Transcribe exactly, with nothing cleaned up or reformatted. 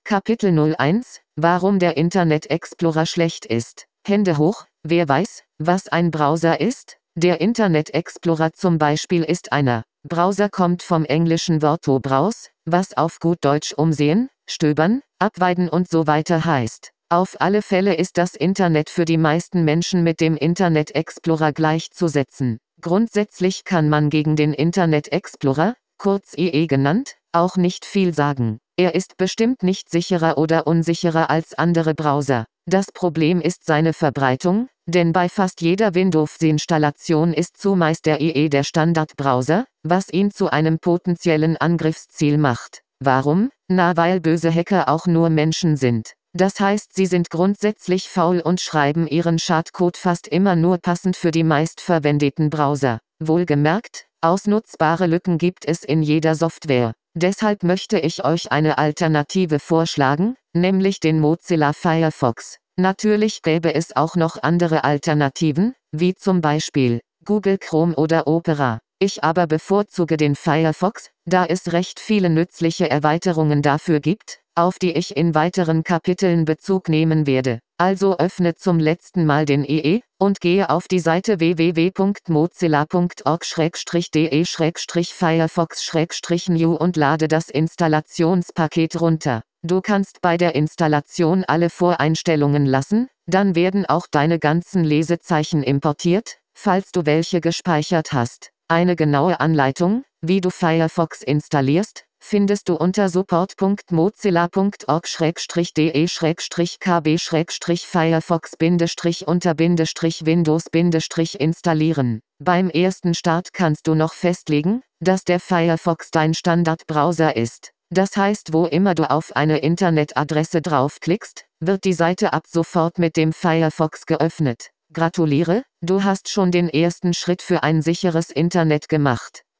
Kapitel null eins: Warum der Internet Explorer schlecht ist. Hände hoch, wer weiß, was ein Browser ist? Der Internet Explorer zum Beispiel ist einer. Browser kommt vom englischen Wort to browse, was auf gut Deutsch umsehen, stöbern, abweiden und so weiter heißt. Auf alle Fälle ist das Internet für die meisten Menschen mit dem Internet Explorer gleichzusetzen. Grundsätzlich kann man gegen den Internet Explorer, kurz I E genannt, auch nicht viel sagen. Er ist bestimmt nicht sicherer oder unsicherer als andere Browser. Das Problem ist seine Verbreitung, denn bei fast jeder Windows-Installation ist zumeist der I E der Standardbrowser, was ihn zu einem potenziellen Angriffsziel macht. Warum? Na, weil böse Hacker auch nur Menschen sind. Das heißt, sie sind grundsätzlich faul und schreiben ihren Schadcode fast immer nur passend für die meistverwendeten Browser. Wohlgemerkt, ausnutzbare Lücken gibt es in jeder Software. Deshalb möchte ich euch eine Alternative vorschlagen, nämlich den Mozilla Firefox. Natürlich gäbe es auch noch andere Alternativen, wie zum Beispiel Google Chrome oder Opera. Ich aber bevorzuge den Firefox, da es recht viele nützliche Erweiterungen dafür gibt, auf die ich in weiteren Kapiteln Bezug nehmen werde. Also öffne zum letzten Mal den I E und gehe auf die Seite w w w punkt mozilla punkt org slash de slash firefox slash new und lade das Installationspaket runter. Du kannst bei der Installation alle Voreinstellungen lassen, dann werden auch deine ganzen Lesezeichen importiert, falls du welche gespeichert hast. Eine genaue Anleitung, wie du Firefox installierst, findest du unter support punkt mozilla punkt org slash de slash k b slash firefox unter Windows installieren. Beim ersten Start kannst du noch festlegen, dass der Firefox dein Standardbrowser ist. Das heißt, wo immer du auf eine Internetadresse draufklickst, wird die Seite ab sofort mit dem Firefox geöffnet. Gratuliere, du hast schon den ersten Schritt für ein sicheres Internet gemacht.